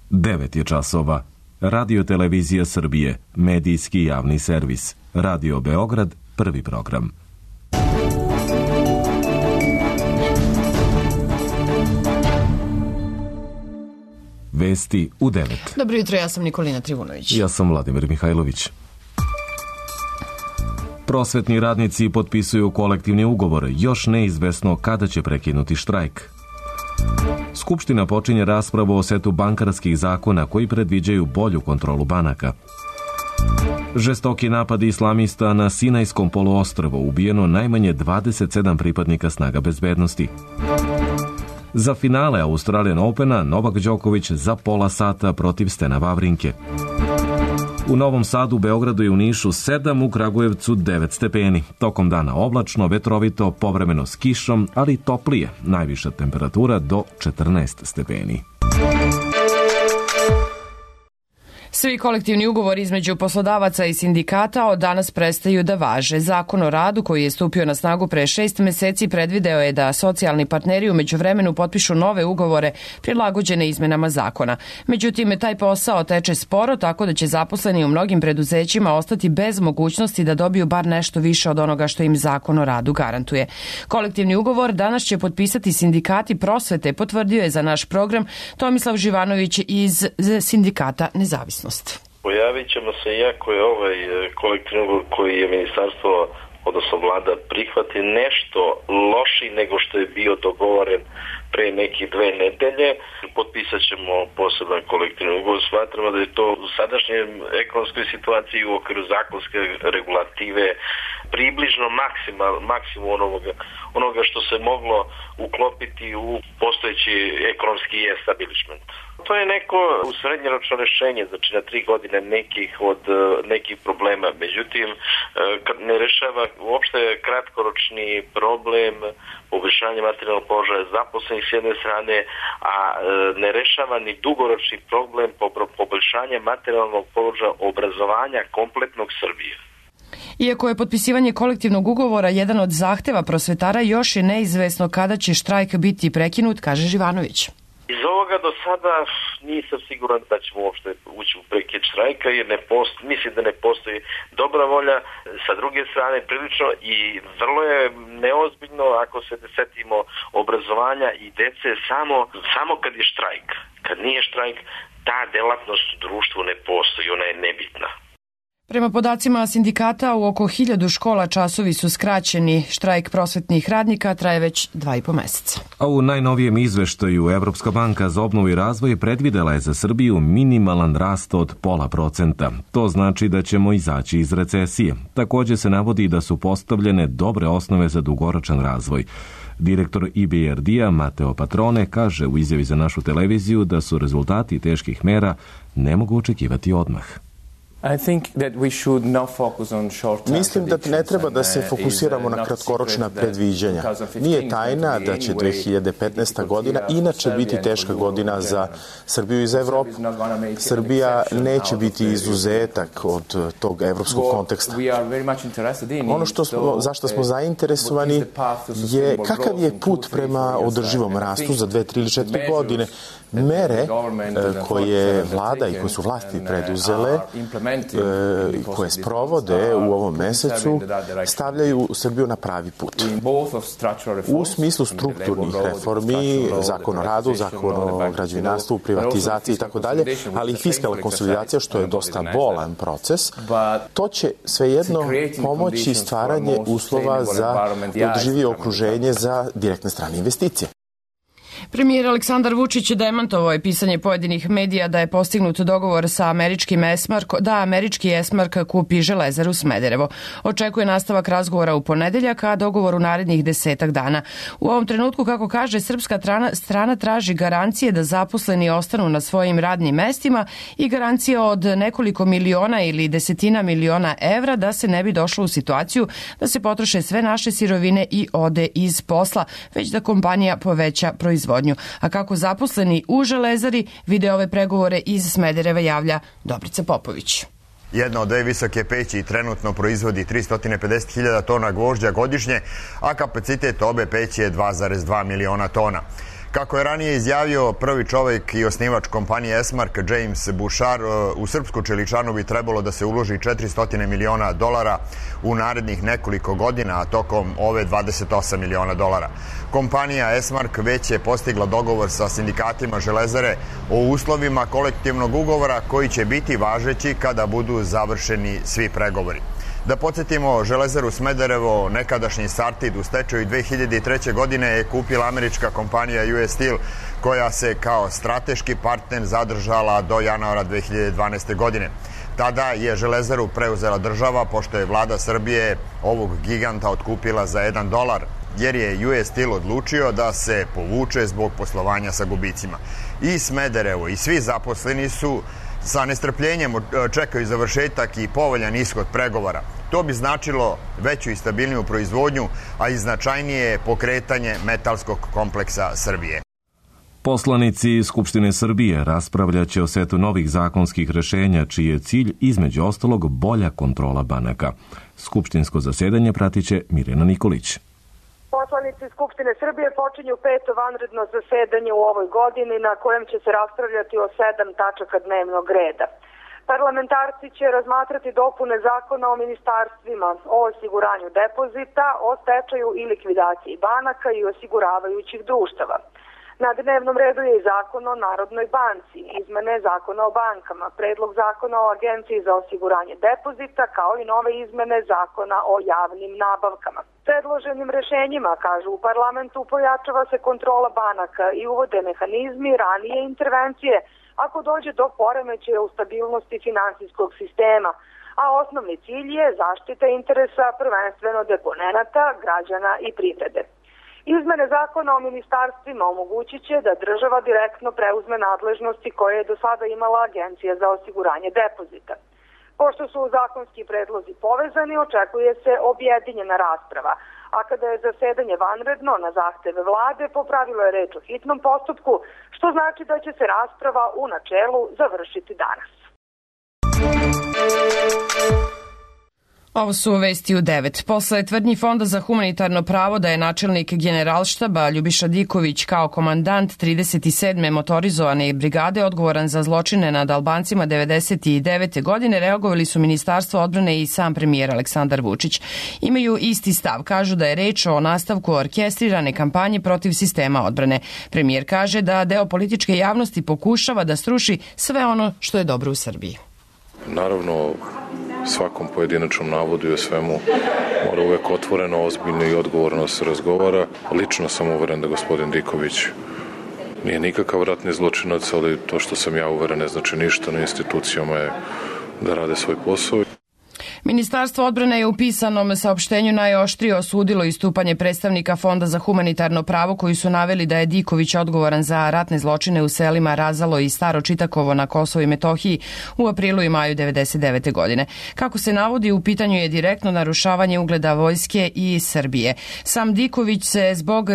9 je časova. Radio Televizija Srbije, medijski javni servis. Radio Beograd, prvi program. Vesti u 9. Dobro jutro, ja sam Nikolina Trivunović. Ja sam Vladimir Mihajlović. Prosvetni radnici potpisuju kolektivni ugovor, još neizvesno kada će prekinuti štrajk. Skupština počinje raspravu o setu bankarskih zakona koji predviđaju bolju kontrolu banaka. Žestoki napadi islamista na Sinajskom poluostrvu, ubijeno najmanje 27 pripadnika snaga bezbednosti. Za finale Australian Opena Novak Đoković za pola sata protiv Stena Vavrinke. U Novom Sadu, Beogradu i u Nišu 7, u Kragujevcu 9 stepeni. Tokom dana oblačno, vetrovito, povremeno s kišom, ali toplije. Najviša temperatura do 14 stepeni. Svi kolektivni ugovori između poslodavaca i sindikata od danas prestaju da važe. Zakon o radu koji je stupio na snagu pre 6 meseci predvideo je da socijalni partneri u međuvremenu potpišu nove ugovore prilagođene izmenama zakona. Međutim, taj posao teče sporo, tako da će zaposleni u mnogim preduzećima ostati bez mogućnosti da dobiju bar nešto više od onoga što im Zakon o radu garantuje. Kolektivni ugovor danas će potpisati sindikati prosvete, potvrdio je za naš program Tomislav Živanović iz sindikata Nezavisnost. Pojavit ćemo se, iako je ovaj kolektivni ugovor koji je ministarstvo, odnosno vlada, prihvati nešto loši nego što je bio dogovoren pre nekih 2 nedelje. Potpisat ćemo poseban kolektivni ugovor. Smatramo da je to u sadašnjoj ekonomskoj situaciji u okviru zakonske regulative približno maksimum onoga što se moglo uklopiti u postojeći ekonomski establishment. To je neko srednjoročno rešenje, znači na 3 godine nekih problema. Međutim, ne rešava uopšte kratkoročni problem poboljšanja materijalnog položaja zaposlenih s jedne strane, a ne rešava ni dugoročni problem poboljšanja materijalnog položaja obrazovanja kompletnog Srbije. Iako je potpisivanje kolektivnog ugovora jedan od zahteva prosvetara, još je neizvesno kada će štrajk biti prekinut, kaže Živanović. Iz ovoga do sada nisam siguran da ćemo uopšte ući u prekid štrajka, jer mislim da ne postoji dobra volja. Sa druge strane, prilično i vrlo je neozbiljno ako se setimo obrazovanja i dece samo kad je štrajk. Kad nije štrajk, ta delatnost u društvu ne postoji, ona je nebitna. Prema podacima sindikata, u oko 1000 škola časovi su skraćeni. Štrajk prosvetnih radnika traje već 2,5 meseca. A u najnovijem izveštaju Evropska banka za obnovu i razvoj predvidela je za Srbiju minimalan rast od 0,5%. To znači da ćemo izaći iz recesije. Također se navodi da su postavljene dobre osnove za dugoročan razvoj. Direktor EBRD-a Mateo Patrone kaže u izjavi za našu televiziju da su rezultati teških mera ne mogu očekivati odmah. Mislim da ne treba da se fokusiramo na kratkoročna predviđanja. Nije tajna da će 2015. godina inače biti teška godina za Srbiju i za Evropu. Srbija neće biti izuzetak od tog evropskog konteksta. Ono zašto smo zainteresovani je kakav je put prema održivom rastu za 2, 3 ili 4 godine. Mere koje vlada i koje su vlasti preduzele, koje sprovode u ovom mesecu, stavljaju Srbiju na pravi put. U smislu strukturnih reformi, zakon o radu, zakon o građevinarstvu, privatizaciji i tako dalje, ali i fiskalna konsolidacija, što je dosta bolan proces, to će svejedno pomoći stvaranje uslova za održivije okruženje za direktne strane investicije. Premijer Aleksandar Vučić demantovao je pisanje pojedinih medija da je postignut dogovor sa američkim Esmark da američki Esmark kupi Železaru Smederevo. Očekuje nastavak razgovora u ponedeljak, a dogovor u narednih 10 dana. U ovom trenutku, kako kaže, srpska strana traži garancije da zaposleni ostanu na svojim radnim mestima i garancije od nekoliko miliona ili desetina miliona evra da se ne bi došlo u situaciju da se potroše sve naše sirovine i ode iz posla, već da kompanija poveća proizvodnju. A kako zaposleni u Železari vide ove pregovore iz Smedereva, javlja Dobrica Popović. Jedna od 2 visoke peći trenutno proizvodi 350.000 tona gvožđa godišnje, a kapacitet obe peći je 2,2 miliona tona. Kako je ranije izjavio prvi čovjek i osnivač kompanije Esmark, James Bouchard, u srpsku čeličanu bi trebalo da se uloži $400 miliona u narednih nekoliko godina, a tokom ove $28 miliona. Kompanija Esmark već je postigla dogovor sa sindikatima Železare o uslovima kolektivnog ugovora koji će biti važeći kada budu završeni svi pregovori. Da podsjetimo, Železaru Smederevo, nekadašnji Sartid, u stečaju 2003. godine je kupila američka kompanija US Steel, koja se kao strateški partner zadržala do januara 2012. godine. Tada je Železaru preuzela država, pošto je vlada Srbije ovog giganta otkupila za $1, jer je US Steel odlučio da se povuče zbog poslovanja sa gubicima. I Smederevo i svi zaposleni su sa nestrpljenjem čekaju završetak i povoljan ishod pregovora. To bi značilo veću i stabilniju proizvodnju, a i značajnije pokretanje metalskog kompleksa Srbije. Poslanici Skupštine Srbije raspravljaće o setu novih zakonskih rešenja, čiji je cilj, između ostalog, bolja kontrola banaka. Skupštinsko zasedanje pratiće Mirjana Nikolić. Poslanici Skupštine Srbije počinju 5. vanredno zasedanje u ovoj godini, na kojem će se raspravljati o 7 tačaka dnevnog reda. Parlamentarci će razmatrati dopune zakona o ministarstvima, o osiguranju depozita, o stečaju i likvidaciji banaka i osiguravajućih društava. Na dnevnom redu je i zakon o Narodnoj banci, izmene zakona o bankama, predlog zakona o Agenciji za osiguranje depozita, kao i nove izmene zakona o javnim nabavkama. Predloženim rešenjima, kažu u parlamentu, pojačava se kontrola banaka i uvode mehanizmi ranije intervencije ako dođe do poremećaja u stabilnosti finansijskog sistema, a osnovni cilj je zaštita interesa prvenstveno deponenata, građana i privrede. Izmene zakona o ministarstvima omogućit će da država direktno preuzme nadležnosti koje je do sada imala Agencija za osiguranje depozita. Pošto su zakonski predlozi povezani, očekuje se objedinjena rasprava, a kada je zasedanje vanredno na zahteve vlade, po pravilu je reč o hitnom postupku, što znači da će se rasprava u načelu završiti danas. Ovo su vesti u 9. Posle tvrdnji Fonda za humanitarno pravo da je načelnik Generalštaba Ljubiša Diković kao komandant 37. motorizovane brigade odgovoran za zločine nad Albancima 1999. godine, reagovali su Ministarstvo odbrane i sam premijer Aleksandar Vučić. Imaju isti stav, kažu da je reč o nastavku orkestrirane kampanje protiv sistema odbrane. Premijer kaže da deo političke javnosti pokušava da sruši sve ono što je dobro u Srbiji. Naravno, svakom pojedinačnom navodu i o svemu mora uvek otvoreno, ozbiljno i odgovorno se razgovara. Lično sam uveren da gospodin Diković nije nikakav ratni zločinac, ali to što sam ja uveren ne znači ništa. Na institucijama je da rade svoj posao. Ministarstvo odbrane je u pisanom saopštenju najoštrije osudilo istupanje predstavnika Fonda za humanitarno pravo koji su naveli da je Diković odgovoran za ratne zločine u selima Razalo i Staro Čitakovo na Kosovu i Metohiji u aprilu i maju 1999. godine. Kako se navodi, u pitanju je direktno narušavanje ugleda vojske i Srbije. Sam Diković je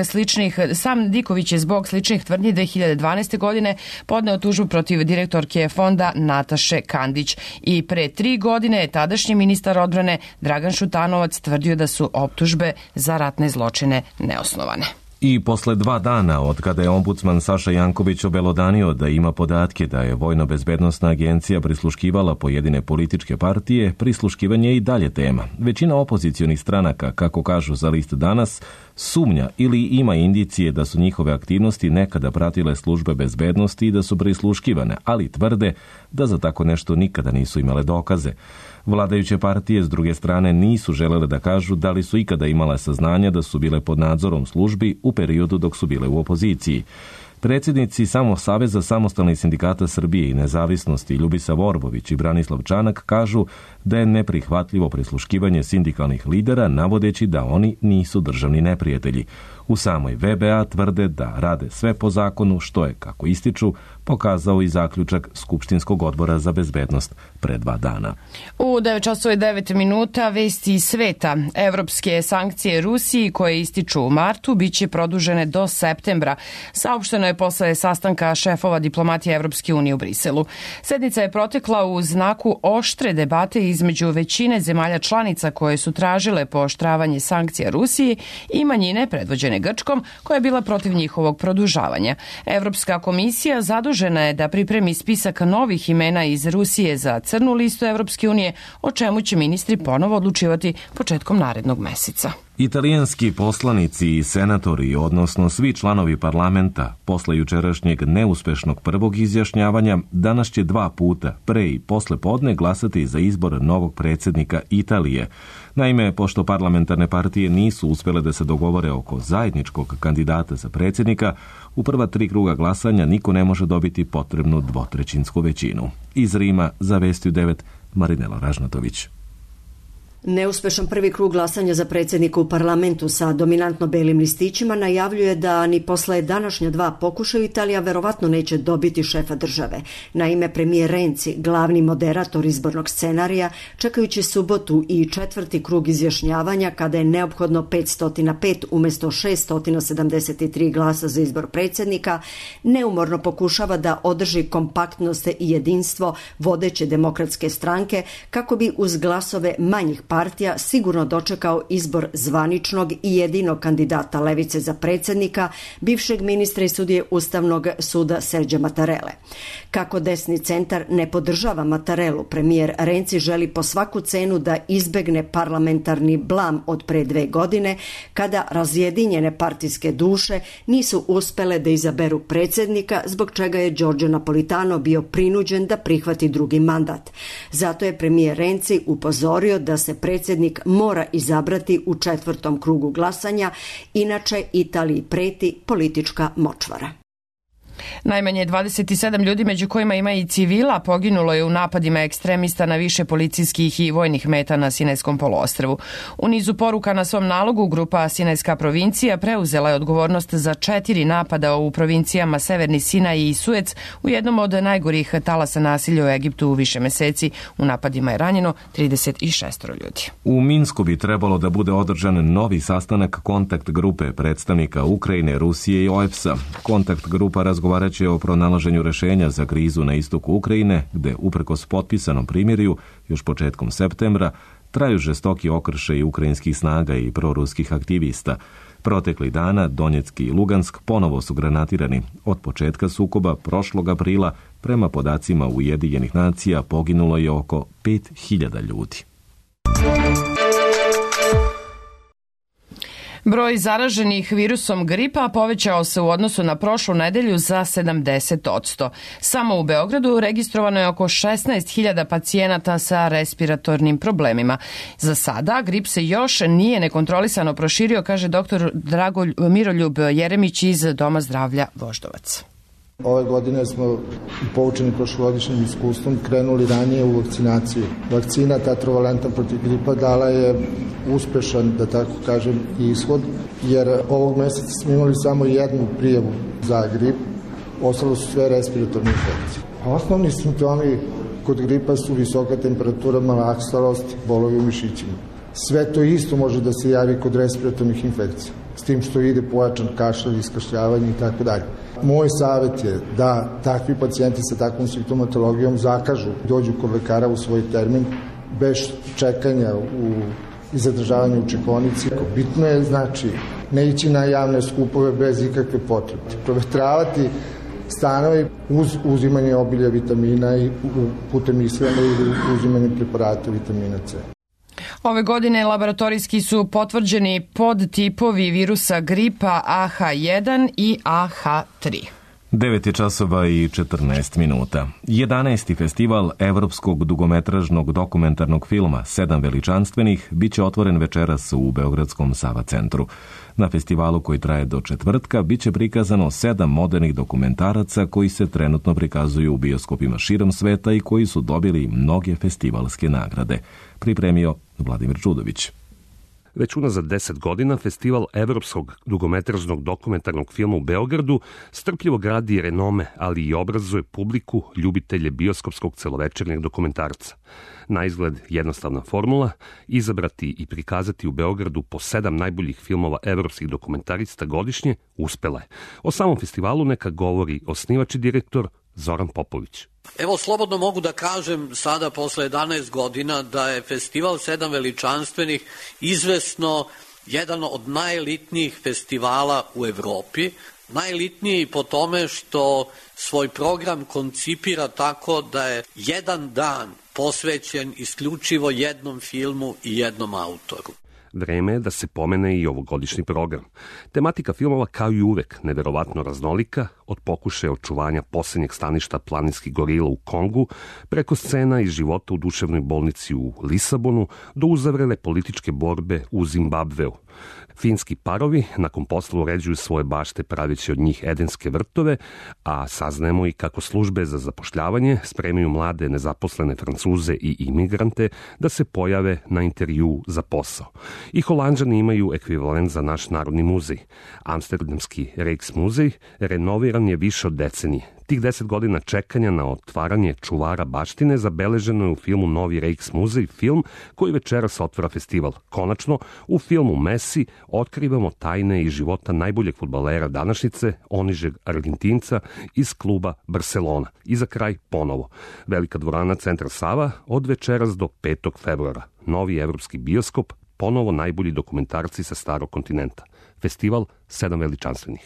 zbog sličnih tvrdnji 2012. godine podneo tužbu protiv direktorke Fonda Nataše Kandić i pre 3 godine je tadašnji ministar odbrane Dragan Šutanovac tvrdio da su optužbe za ratne zločine neosnovane. I posle 2 dana od kada je ombudsman Saša Janković obelodanio da ima podatke da je Vojno-bezbednosna agencija prisluškivala pojedine političke partije, prisluškivanje je i dalje tema. Većina opozicionih stranaka, kako kažu za list Danas, sumnja ili ima indicije da su njihove aktivnosti nekada pratile službe bezbednosti i da su prisluškivane, ali tvrde da za tako nešto nikada nisu imale dokaze. Vladajuće partije, s druge strane, nisu želele da kažu da li su ikada imale saznanja da su bile pod nadzorom službi u periodu dok su bile u opoziciji. Predsjednici Saveza samostalnih sindikata Srbije i nezavisnosti Ljubisa Vorbović i Branislav Čanak kažu da je neprihvatljivo prisluškivanje sindikalnih lidera, navodeći da oni nisu državni neprijatelji. U samoj VBA tvrde da rade sve po zakonu, što je, kako ističu, pokazao i zaključak Skupštinskog odbora za bezbednost pre 2 dana. U 9:09 vesti iz sveta. Evropske sankcije Rusiji koje ističu u martu biće produžene do septembra. Saopšteno je posle sastanka šefova diplomatije Evropske unije u Briselu. Sednica je protekla u znaku oštre debate između većine zemalja članica koje su tražile pooštravanje sankcija Rusiji i manjine predvođene Grčkom, koja je bila protiv njihovog produžavanja. Evropska komisija zadužena je da pripremi spisak novih imena iz Rusije za crnu listu Evropske unije, o čemu će ministri ponovo odlučivati početkom narednog meseca. Italijanski poslanici i senatori, odnosno svi članovi parlamenta, posle jučerašnjeg neuspešnog prvog izjašnjavanja, danas će 2 puta, pre i posle podne, glasati za izbor novog predsjednika Italije. Naime, pošto parlamentarne partije nisu uspjele da se dogovore oko zajedničkog kandidata za predsjednika, u prva 3 kruga glasanja niko ne može dobiti potrebnu 2/3 većinu. Iz Rima za Vestiju 9, Marinela Ražnatović. Neuspešan prvi krug glasanja za predsjednika u parlamentu sa dominantno belim listićima najavljuje da ni posle današnja 2 pokušaja Italija verovatno neće dobiti šefa države. Naime, premijer Renzi, glavni moderator izbornog scenarija, čekajući subotu i 4. krug izjašnjavanja kada je neophodno 505 umjesto 673 glasa za izbor predsjednika, neumorno pokušava da održi kompaktnost i jedinstvo vodeće demokratske stranke kako bi uz glasove manjih partija sigurno dočekao izbor zvaničnog i jedinog kandidata levice za predsjednika, bivšeg ministra i sudije Ustavnog suda Serđa Mattarelle. Kako desni centar ne podržava Mattarellu, premijer Renzi želi po svaku cenu da izbegne parlamentarni blam od pre 2 godine, kada razjedinjene partijske duše nisu uspele da izaberu predsjednika, zbog čega je Giorgio Napolitano bio prinuđen da prihvati drugi mandat. Zato je premijer Renzi upozorio da se predsjednik mora izabrati u 4. krugu glasanja, inače Italiji preti politička močvara. Najmanje 27 ljudi, među kojima ima i civila, poginulo je u napadima ekstremista na više policijskih i vojnih meta na Sinajskom poluostrvu. U nizu poruka na svom nalogu, grupa Sinajska provincija preuzela je odgovornost za 4 napada u provincijama Severni Sinaj i Suec, u jednom od najgorih talasa nasilja u Egiptu u više meseci. U napadima je ranjeno 36 ljudi. U Minsku bi trebalo da bude održan novi sastanak kontakt grupe predstavnika Ukrajine, Rusije i OEBS-a. Kontakt grupa razgovaraće o pronalaženju rešenja za krizu na istoku Ukrajine, gde uprkos potpisanom primirju još početkom septembra traju žestoki okršaji ukrajinskih snaga i proruskih aktivista. Proteklih dana Donjecki i Lugansk ponovo su granatirani. Od početka sukoba prošlog aprila, prema podacima Ujedinjenih nacija, poginulo je oko 5000 ljudi. Broj zaraženih virusom gripa povećao se u odnosu na prošlu nedelju za 70%. Samo u Beogradu registrovano je oko 16.000 pacijenata sa respiratornim problemima. Za sada grip se još nije nekontrolisano proširio, kaže dr. Miroljub Jeremić iz Doma zdravlja Voždovac. Ove godine smo, poučeni prošlogodišnjim iskustvom, krenuli ranije u vakcinaciju. Vakcina tetravalentna protiv gripa dala je uspešan, da tako kažem, ishod, jer ovog meseca smo imali samo 1 prijavu za grip, ostalo su sve respiratorne infekcije. Osnovni simptomi kod gripa su visoka temperatura, malaksalost, bolovi u mišićima. Sve to isto može da se javi kod respiratornih infekcija, s tim što ide pojačan kašalj, iskašljavanje i tako dalje. Moj savjet je da takvi pacijenti sa takvom simptomatologijom zakažu, dođu kod lekara u svoj termin, bez čekanja i zadržavanja u čekonici. Bitno je, znači, ne ići na javne skupove bez ikakve potrebe. Provetravati stanovi uz uzimanje obilja vitamina i putem ishrane ili uzimanje preparata vitamina C. Ove godine laboratorijski su potvrđeni podtipovi virusa gripa AH1 i AH3. 9 časova i 14 minuta. 11. festival evropskog dugometražnog dokumentarnog filma 7 veličanstvenih biće otvoren večeras u Beogradskom Sava centru. Na festivalu koji traje do četvrtka biće prikazano 7 modernih dokumentaraca koji se trenutno prikazuju u bioskopima širom sveta i koji su dobili mnoge festivalske nagrade. Pripremio Vladimir Čudović. Već unazad 10 godina Festival evropskog dugometražnog dokumentarnog filma u Beogradu strpljivo gradi renome, ali i obrazuje publiku, ljubitelje bioskopskog celovečernjeg dokumentarca. Na izgled jednostavna formula, izabrati i prikazati u Beogradu po 7 najboljih filmova evropskih dokumentarista godišnje, uspela je. O samom festivalu neka govori osnivač i direktor Zoran Popović. Evo, slobodno mogu da kažem sada posle 11 godina da je festival 7 veličanstvenih izvesno jedan od najelitnijih festivala u Evropi. Najelitniji po tome što svoj program koncipira tako da je jedan dan posvećen isključivo jednom filmu i jednom autoru. Vreme je da se pomene i ovogodišnji program. Tematika filmova kao i uvek neverovatno raznolika, od pokušaja očuvanja posljednjeg staništa planinskih gorila u Kongu, preko scena iz života u duševnoj bolnici u Lisabonu, do uzavrele političke borbe u Zimbabveu. Finski parovi nakon posla uređuju svoje bašte praveći od njih edenske vrtove, a saznajemo i kako službe za zapošljavanje spremaju mlade nezaposlene Francuze i imigrante da se pojave na intervju za posao. I Holanđani imaju ekvivalent za naš Narodni muzej. Amsterdamski Rijksmuzej renoviran je više od decenije. Tih 10 godina čekanja na otvaranje čuvara baštine zabeleženo je u filmu Novi Rijksmuzej, film koji večeras otvara festival. Konačno, u filmu Messi otkrivamo tajne iz života najboljeg fudbalera današnjice, onižeg Argentinca iz kluba Barcelona. I za kraj ponovo. Velika dvorana Centar Sava od večeras do 5. februara. Novi evropski bioskop, ponovo najbolji dokumentarci sa starog kontinenta. Festival 7 veličanstvenih.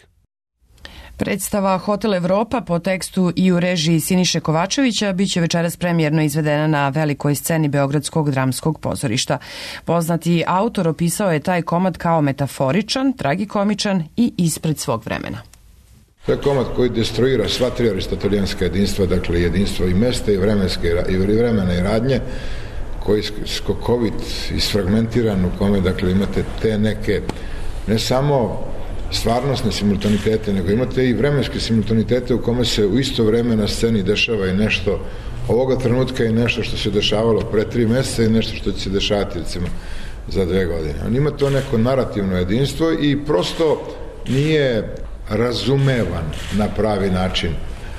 Predstava Hotel Evropa po tekstu i u režiji Siniše Kovačevića biće večeras premijerno izvedena na velikoj sceni Beogradskog dramskog pozorišta. Poznati autor opisao je taj komad kao metaforičan, tragikomičan i ispred svog vremena. To je komad koji destruira sva tri aristotelijanska jedinstva, dakle jedinstvo i mesta i vremena i radnje, koji je skokovit, isfragmentiran, u kome dakle imate te neke, ne samo stvarnostne simultanitete, nego imate i vremenske simultanitete u kome se u isto vreme na sceni dešava i nešto ovoga trenutka i nešto što se dešavalo pre 3 meseca i nešto što će se dešavati recimo za 2 godine. On ima to neko narativno jedinstvo i prosto nije razumevan na pravi način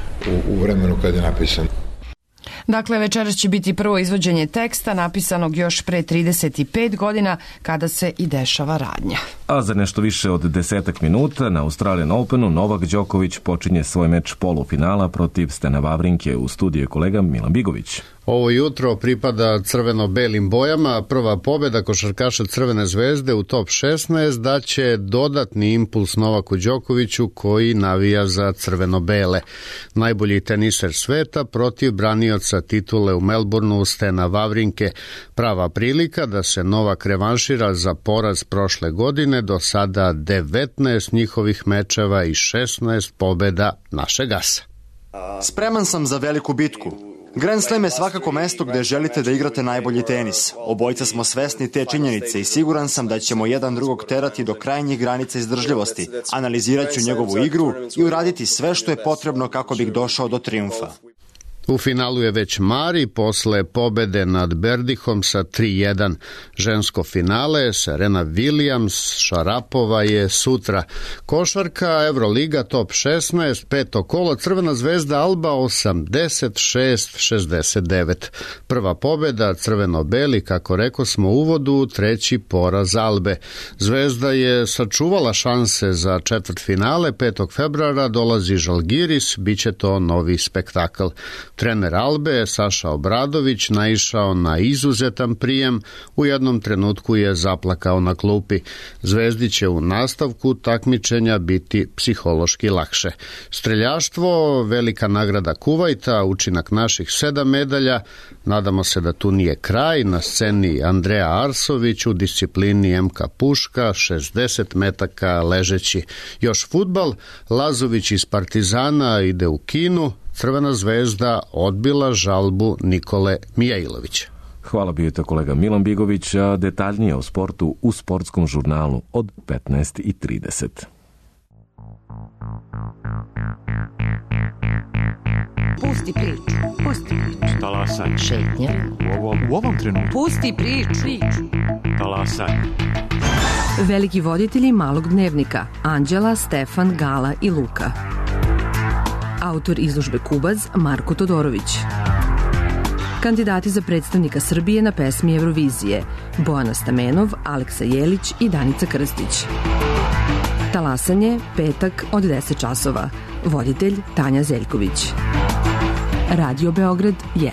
u vremenu kad je napisan. Dakle, večeras će biti prvo izvođenje teksta napisanog još pre 35 godina kada se i dešava radnja. A za nešto više od 10 minuta na Australian Openu Novak Đoković počinje svoj meč polufinala protiv Stena Wawrinke. U studiju je kolega Milan Bigović. Ovo jutro pripada crveno-belim bojama. Prva pobjeda košarkaša Crvene zvezde u top 16 daće dodatni impuls Novaku Đokoviću koji navija za crveno-bele. Najbolji teniser sveta protiv branioca titule u Melbourneu Stena Wawrinke. Prava prilika da se Novak revanšira za poraz prošle godine, do sada 19 njihovih mečeva i 16 pobjeda našeg asa. Spreman sam za veliku bitku. Grand Slam je svakako mesto gde želite da igrate najbolji tenis. Obojica smo svesni te činjenice i siguran sam da ćemo jedan drugog terati do krajnjih granica izdržljivosti. Analizirat ću njegovu igru i uraditi sve što je potrebno kako bih došao do trijumfa. U finalu je već Mari posle pobede nad Berdihom sa 3-1. Žensko finale Serena Williams, Šarapova je sutra. Košarka, Euroliga, top 16, peto kolo, Crvena zvezda Alba 86-69. Prva pobeda, crveno-beli, kako reko smo u uvodu, treći poraz Albe. Zvezda je sačuvala šanse za četvrtfinale, 5. februara dolazi Žalgiris, bit će to novi spektakl. Trener Albe, Saša Obradović, naišao na izuzetan prijem, u jednom trenutku je zaplakao na klupi. Zvezdi će u nastavku takmičenja biti psihološki lakše. Streljaštvo, velika nagrada Kuvajta, učinak naših 7 medalja, nadamo se da tu nije kraj, na sceni Andreja Arsović u disciplini MK Puška, 60 metaka ležeći. Još fudbal, Lazović iz Partizana ide u Kinu, Crvena zvezda odbila žalbu Nikole Mijailovića. Hvala, bio je to kolega Milan Bigović, a detaljnije o sportu u sportskom žurnalu od 15:30. Pusti priču. Talasaj. Šetnja. U ovom trenutku. Pusti priču. Talasaj. Veliki voditelji Malog dnevnika: Anđela, Stefan, Gala i Luka. Autor izložbe Kubaz Marko Todorović. Kandidati za predstavnika Srbije na pesmi Eurovizije: Bojana Stamenov, Aleksa Jelić i Danica Krstić. Talasanje, petak od 10 časova. Voditelj Tanja Zeljković. Radio Beograd 1.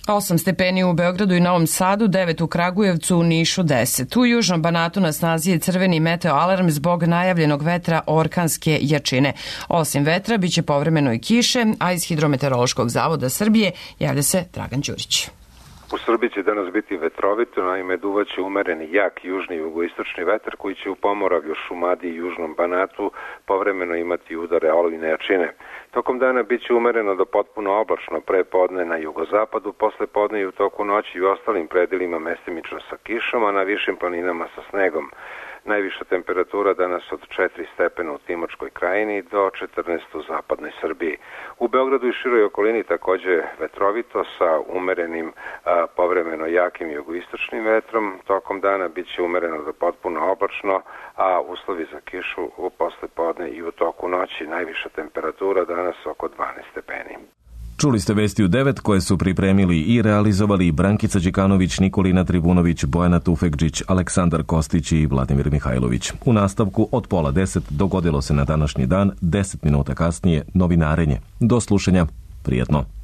8 stepeni u Beogradu i Novom Sadu, 9 u Kragujevcu, u Nišu 10. U južnom Banatu na snazi je crveni meteo alarm zbog najavljenog vetra orkanske jačine. Osim vetra, biće povremeno i kiše, a iz Hidrometeorološkog zavoda Srbije javlja se Dragan Đurić. U Srbiji će danas biti vetrovito, naime duvaće umereni jak južni i jugoistočni vetar koji će u Pomoravlju, Šumadiji i južnom Banatu povremeno imati udare olujne jačine. Tokom dana bit će umereno do potpuno oblačno pre podne na jugozapadu, posle podne i u toku noći i u ostalim predelima mestimično sa kišom, a na višim planinama sa snegom. Najviša temperatura danas od 4 stepena u Timočkoj krajini do 14 u zapadnoj Srbiji. U Beogradu i široj okolini takođe vetrovito sa umerenim povremeno jakim jugoistočnim vetrom. Tokom dana bit će umereno do potpuno oblačno, a uslovi za kišu u poslepodne i u toku noći. Najviša temperatura danas oko 12 stepeni. Čuli ste vesti u 9 koje su pripremili i realizovali Brankica Đikanović, Nikolina Tribunović, Bojana Tufekđić, Aleksandar Kostić i Vladimir Mihajlović. U nastavku od 9:30 dogodilo se na današnji dan, 10 minuta kasnije novinarenje. Do slušanja, prijetno.